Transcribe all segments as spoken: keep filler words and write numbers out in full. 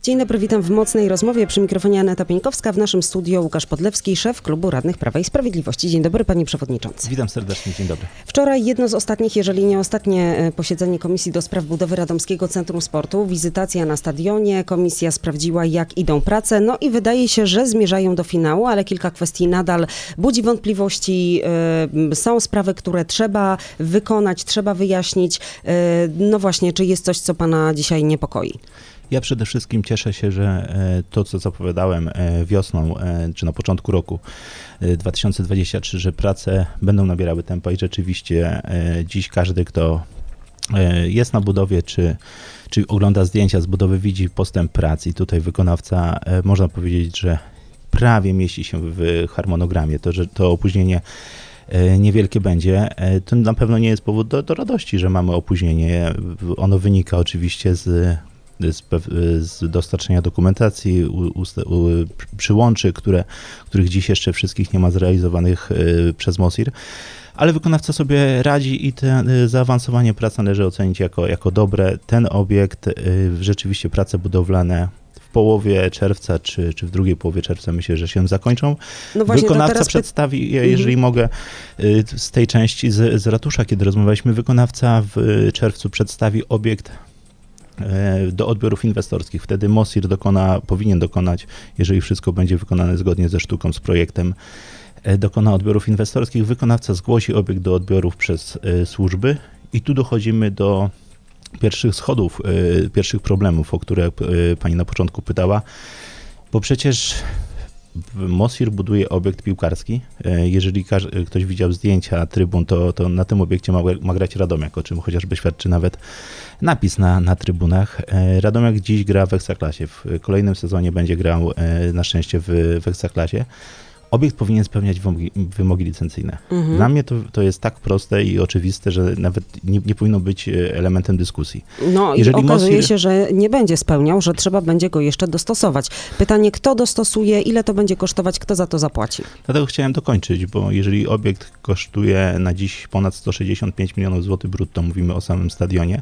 Dzień dobry, witam w Mocnej Rozmowie. Przy mikrofonie Aneta Pieńkowska, w naszym studio Łukasz Podlewski, szef Klubu Radnych Prawa i Sprawiedliwości. Dzień dobry, panie przewodniczący. Witam serdecznie, dzień dobry. Wczoraj jedno z ostatnich, jeżeli nie ostatnie, posiedzenie Komisji do Spraw Budowy Radomskiego Centrum Sportu. Wizytacja na stadionie. Komisja sprawdziła, jak idą prace. No i wydaje się, że zmierzają do finału, ale kilka kwestii nadal budzi wątpliwości. Są sprawy, które trzeba wykonać, trzeba wyjaśnić. No właśnie, czy jest coś, co pana dzisiaj niepokoi? Ja przede wszystkim cieszę się, że to, co zapowiadałem wiosną, czy na początku roku dwa tysiące dwudziestego trzeciego, że prace będą nabierały tempa i rzeczywiście dziś każdy, kto jest na budowie, czy, czy ogląda zdjęcia z budowy, widzi postęp prac i tutaj wykonawca, można powiedzieć, że prawie mieści się w harmonogramie. To, że to opóźnienie niewielkie będzie, to na pewno nie jest powód do, do radości, że mamy opóźnienie. Ono wynika oczywiście z Z, z dostarczenia dokumentacji, u, u, u, przyłączy, które, których dziś jeszcze wszystkich nie ma zrealizowanych y, przez MOSIR, ale wykonawca sobie radzi i te, y, zaawansowanie prac należy ocenić jako, jako dobre. Ten obiekt, y, rzeczywiście prace budowlane w połowie czerwca, czy, czy w drugiej połowie czerwca myślę, że się zakończą. No właśnie, wykonawca teraz przedstawi, jeżeli mhm. mogę, y, z tej części z, z ratusza, kiedy rozmawialiśmy, wykonawca w czerwcu przedstawi obiekt do odbiorów inwestorskich. Wtedy MOSIR dokona, powinien dokonać, jeżeli wszystko będzie wykonane zgodnie ze sztuką, z projektem, dokona odbiorów inwestorskich. Wykonawca zgłosi obiekt do odbiorów przez służby i tu dochodzimy do pierwszych schodów, pierwszych problemów, o które pani na początku pytała, bo przecież MOSIR buduje obiekt piłkarski. Jeżeli ktoś widział zdjęcia trybun, to, to na tym obiekcie ma, ma grać Radomiak, o czym chociażby świadczy nawet napis na, na trybunach. Radomiak dziś gra w Ekstraklasie. W kolejnym sezonie będzie grał na szczęście w, w Ekstraklasie. Obiekt powinien spełniać wymogi, wymogi licencyjne. Mhm. Dla mnie to, to jest tak proste i oczywiste, że nawet nie, nie powinno być elementem dyskusji. No jeżeli i okazuje MOSIR... się, że nie będzie spełniał, że trzeba będzie go jeszcze dostosować. Pytanie, kto dostosuje, ile to będzie kosztować, kto za to zapłaci? Dlatego chciałem dokończyć, bo jeżeli obiekt kosztuje na dziś ponad sto sześćdziesiąt pięć milionów złotych brutto, mówimy o samym stadionie,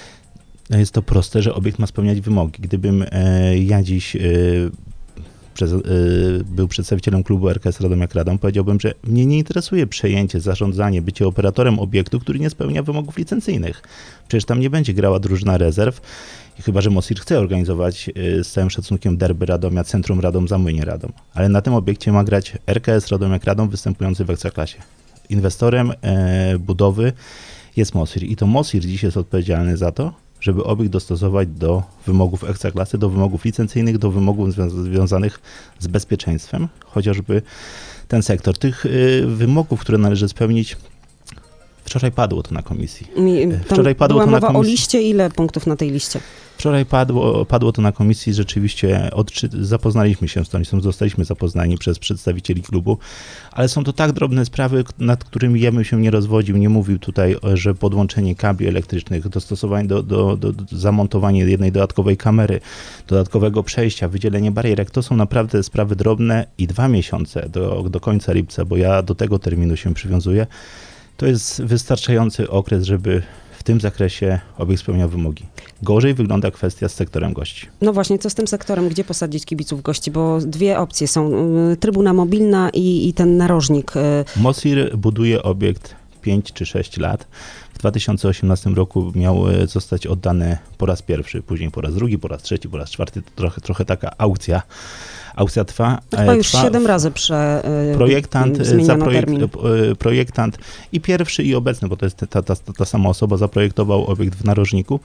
jest to proste, że obiekt ma spełniać wymogi. Gdybym e, ja dziś e, Przez, y, był przedstawicielem klubu R K S Radomiak Radom, powiedziałbym, że mnie nie interesuje przejęcie, zarządzanie, bycie operatorem obiektu, który nie spełnia wymogów licencyjnych. Przecież tam nie będzie grała drużyna rezerw, i chyba że MOSIR chce organizować y, z całym szacunkiem derby Radomia, Centrum Radom, Zamłynie Radom. Ale na tym obiekcie ma grać R K S Radomiak Radom występujący w Ekstraklasie. Inwestorem y, budowy jest MOSIR i to MOSIR dziś jest odpowiedzialny za to, żeby obiekt dostosować do wymogów Ekstraklasy, do wymogów licencyjnych, do wymogów zwią- związanych z bezpieczeństwem, chociażby ten sektor. Tych y, wymogów, które należy spełnić, wczoraj padło to na komisji. Wczoraj padło była to mowa na komisji. O liście, ile punktów na tej liście? Wczoraj padło, padło to na komisji, rzeczywiście odczy- zapoznaliśmy się z tym, zostaliśmy zapoznani przez przedstawicieli klubu, ale są to tak drobne sprawy, nad którymi ja bym się nie rozwodził, nie mówił tutaj, że podłączenie kabli elektrycznych, dostosowanie do, do, do, do zamontowanie jednej dodatkowej kamery, dodatkowego przejścia, wydzielenie barierek, to są naprawdę sprawy drobne i dwa miesiące do, do końca lipca, bo ja do tego terminu się przywiązuję, to jest wystarczający okres, żeby w tym zakresie obiekt spełniał wymogi. Gorzej wygląda kwestia z sektorem gości. No właśnie, co z tym sektorem? Gdzie posadzić kibiców gości? Bo dwie opcje są. Trybuna mobilna i, i ten narożnik. MOSIR buduje obiekt pięć czy sześć lat. W dwa tysiące osiemnastym roku miał zostać oddany po raz pierwszy, później po raz drugi, po raz trzeci, po raz czwarty. To trochę, trochę taka aukcja. Aukcja trwa. Chyba już trwa, siedem razy prze, projektant, zmieniono zaprojekt, termin. Projektant i pierwszy i obecny, bo to jest ta, ta, ta sama osoba, zaprojektował obiekt w narożniku.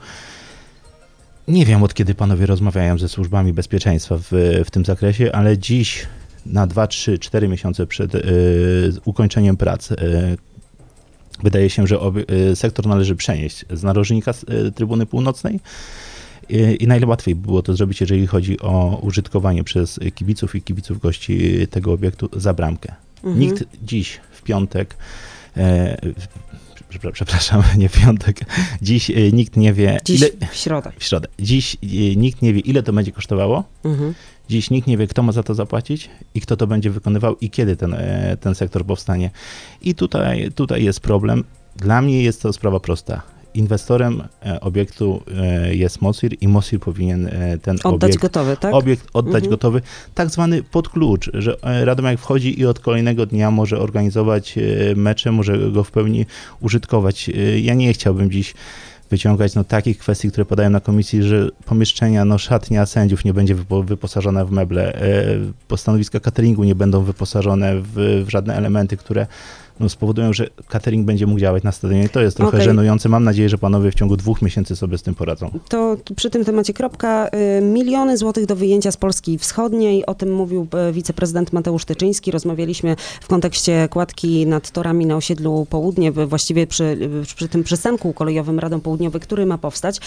Nie wiem, od kiedy panowie rozmawiają ze służbami bezpieczeństwa w, w tym zakresie, ale dziś na dwa, trzy, cztery miesiące przed y, ukończeniem prac y, wydaje się, że obie, y, sektor należy przenieść z narożnika z y, trybuny północnej. I najłatwiej było to zrobić, jeżeli chodzi o użytkowanie przez kibiców i kibiców gości tego obiektu za bramkę. Mhm. Nikt dziś w piątek, e, przepraszam, nie w piątek, dziś e, nikt nie wie... Dziś ile, w środę. W środę. Dziś e, nikt nie wie, ile to będzie kosztowało. Mhm. Dziś nikt nie wie, kto ma za to zapłacić i kto to będzie wykonywał i kiedy ten, e, ten sektor powstanie. I tutaj, tutaj jest problem. Dla mnie jest to sprawa prosta. inwestorem obiektu jest Mosir i Mosir powinien ten oddać obiekt, gotowy, tak? obiekt oddać Mhm. gotowy, tak zwany pod klucz, że Radomiak wchodzi i od kolejnego dnia może organizować mecze, może go w pełni użytkować. Ja nie chciałbym dziś wyciągać no, takich kwestii, które padają na komisji, że pomieszczenia, no szatnia sędziów nie będzie wypo, wyposażona w meble, e, stanowiska cateringu nie będą wyposażone w, w żadne elementy, które no, spowodują, że catering będzie mógł działać na stadionie. To jest trochę Okej. żenujące. Mam nadzieję, że panowie w ciągu dwóch miesięcy sobie z tym poradzą. To przy tym temacie kropka. Y, Miliony złotych do wyjęcia z Polski Wschodniej. O tym mówił y, wiceprezydent Mateusz Tyczyński. Rozmawialiśmy w kontekście kładki nad torami na osiedlu Południe, w- właściwie przy, y, przy tym przystanku kolejowym Radom Południowy, który ma powstać.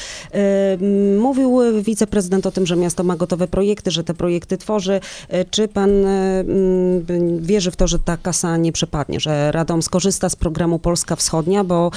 Y, Mówił y, wiceprezydent o tym, że miasto ma gotowe projekty, że te projekty tworzy. Y, Czy pan y, y, wierzy w to, że ta kasa nie przepadnie, że Radom skorzysta z programu Polska Wschodnia, bo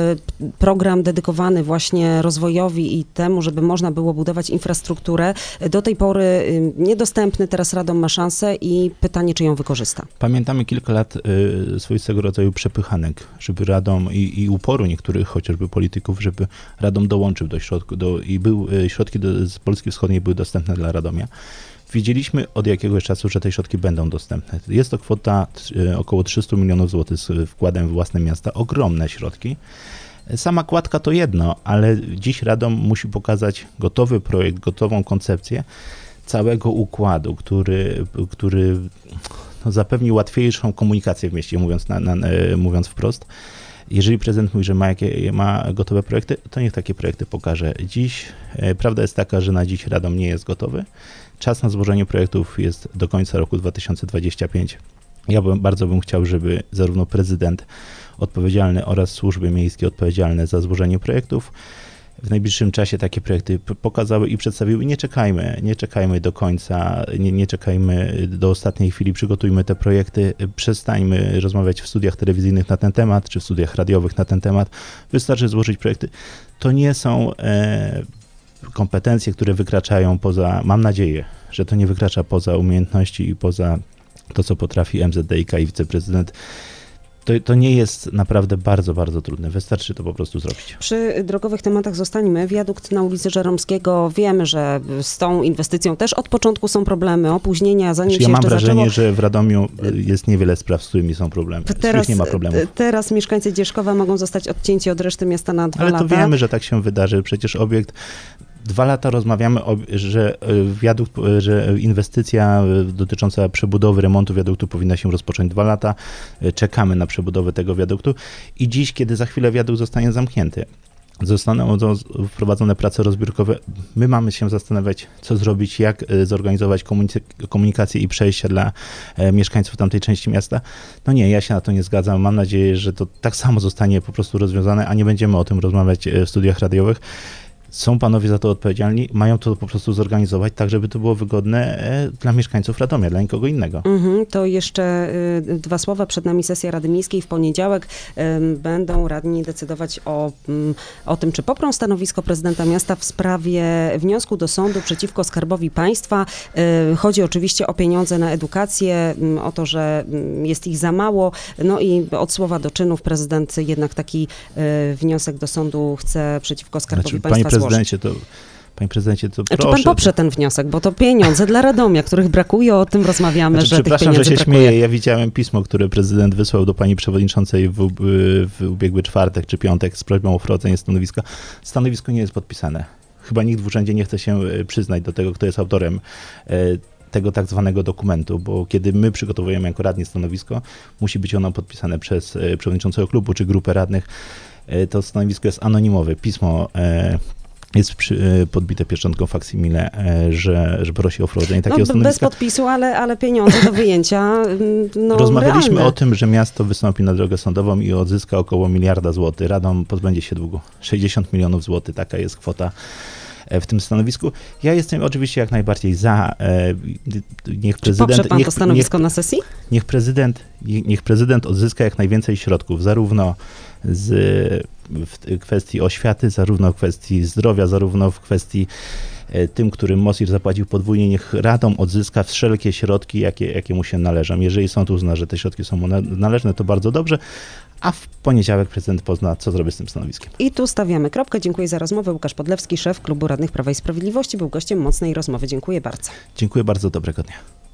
y, program dedykowany właśnie rozwojowi i temu, żeby można było budować infrastrukturę, y, do tej pory y, niedostępny, teraz Radom ma szansę i pytanie, czy ją wykorzysta. Pamiętamy kilka lat y, swoistego rodzaju przepychanek, żeby Radom i, i uporu niektórych chociażby polityków, żeby Radom dołączył do środku do, i był, y, środki do, z Polski Wschodniej były dostępne dla Radomia. Wiedzieliśmy od jakiegoś czasu, że te środki będą dostępne. Jest to kwota y, około trzysta milionów złotych z wkładem w własne miasta, ogromne środki. Sama kładka to jedno, ale dziś Radom musi pokazać gotowy projekt, gotową koncepcję całego układu, który, który no, zapewni łatwiejszą komunikację w mieście, mówiąc, na, na, mówiąc wprost. Jeżeli prezydent mówi, że ma, jakie, ma gotowe projekty, to niech takie projekty pokaże. Dziś, e, prawda jest taka, że na dziś Radom nie jest gotowy. Czas na złożenie projektów jest do końca roku dwa tysiące dwudziestego piątego. Ja bym, bardzo bym chciał, żeby zarówno prezydent odpowiedzialny oraz służby miejskie odpowiedzialne za złożenie projektów w najbliższym czasie takie projekty p- pokazały i przedstawiły. Nie czekajmy, nie czekajmy do końca, nie, nie czekajmy do ostatniej chwili, przygotujmy te projekty, przestańmy rozmawiać w studiach telewizyjnych na ten temat, czy w studiach radiowych na ten temat. Wystarczy złożyć projekty. To nie są e, kompetencje, które wykraczają poza, mam nadzieję, że to nie wykracza poza umiejętności i poza to, co potrafi M Z D I K i wiceprezydent. To, to nie jest naprawdę bardzo, bardzo trudne. Wystarczy to po prostu zrobić. Przy drogowych tematach zostańmy. Wiadukt na ulicy Żeromskiego. Wiemy, że z tą inwestycją też od początku są problemy, opóźnienia, zanim Znaczy, się ja mam jeszcze wrażenie, zaczęło. że w Radomiu jest niewiele spraw, z którymi są problemy. Z których nie ma problemów. Teraz mieszkańcy Dzierżkowa mogą zostać odcięci od reszty miasta na dwa Ale lata. to wiemy, że tak się wydarzy. Przecież obiekt Dwa lata rozmawiamy, o, że wiadukt, że inwestycja dotycząca przebudowy, remontu wiaduktu powinna się rozpocząć dwa lata. Czekamy na przebudowę tego wiaduktu i dziś, kiedy za chwilę wiadukt zostanie zamknięty, zostaną wprowadzone prace rozbiórkowe, my mamy się zastanawiać, co zrobić, jak zorganizować komunic- komunikację i przejścia dla e, mieszkańców tamtej części miasta. No nie, ja się na to nie zgadzam. Mam nadzieję, że to tak samo zostanie po prostu rozwiązane, a nie będziemy o tym rozmawiać w studiach radiowych. Są panowie za to odpowiedzialni, mają to po prostu zorganizować tak, żeby to było wygodne dla mieszkańców Radomia, dla nikogo innego. Mhm, to jeszcze y, dwa słowa. Przed nami sesja Rady Miejskiej w poniedziałek. Y, będą radni decydować o, y, o tym, czy poprą stanowisko prezydenta miasta w sprawie wniosku do sądu przeciwko Skarbowi Państwa. Y, chodzi oczywiście o pieniądze na edukację, y, o to, że y, jest ich za mało. No i od słowa do czynów prezydent jednak taki y, wniosek do sądu chce przeciwko Skarbowi Znaczy, Państwa złożyć. Prezydencie, to, panie prezydencie, to Czy proszę. pan poprze ten wniosek, bo to pieniądze dla Radomia, których brakuje, o tym rozmawiamy, Znaczy, że tych przepraszam, pieniędzy że się brakuje. śmieję. Ja widziałem pismo, które prezydent wysłał do pani przewodniczącej w, w ubiegły czwartek czy piątek z prośbą o wprowadzenie stanowiska. Stanowisko nie jest podpisane. Chyba nikt w urzędzie nie chce się przyznać do tego, kto jest autorem tego tak zwanego dokumentu, bo kiedy my przygotowujemy jako radni stanowisko, musi być ono podpisane przez przewodniczącego klubu czy grupę radnych. To stanowisko jest anonimowe. Pismo jest przy, podbite pieczątką faksimile, że, że prosi o wprowadzenie takiego No, stanowiska. bez podpisu, ale, ale pieniądze do wyjęcia no, Rozmawialiśmy realne. o tym, że miasto wystąpi na drogę sądową i odzyska około miliarda złotych. Radom pozbędzie się długu. sześćdziesiąt milionów złotych, taka jest kwota w tym stanowisku. Ja jestem oczywiście jak najbardziej za. Niech Czy prezydent, poprze pan niech, to stanowisko niech, na sesji? Niech prezydent, niech prezydent odzyska jak najwięcej środków, zarówno z, w kwestii oświaty, zarówno w kwestii zdrowia, zarówno w kwestii tym, którym Mosir zapłacił podwójnie. Niech Radom odzyska wszelkie środki, jakie, jakie mu się należą. Jeżeli sąd uzna, że te środki są mu należne, to bardzo dobrze, a w poniedziałek prezydent pozna, co zrobię z tym stanowiskiem. I tu stawiamy kropkę. Dziękuję za rozmowę. Łukasz Podlewski, szef Klubu Radnych Prawa i Sprawiedliwości, był gościem mocnej rozmowy. Dziękuję bardzo. Dziękuję bardzo, dobrego dnia.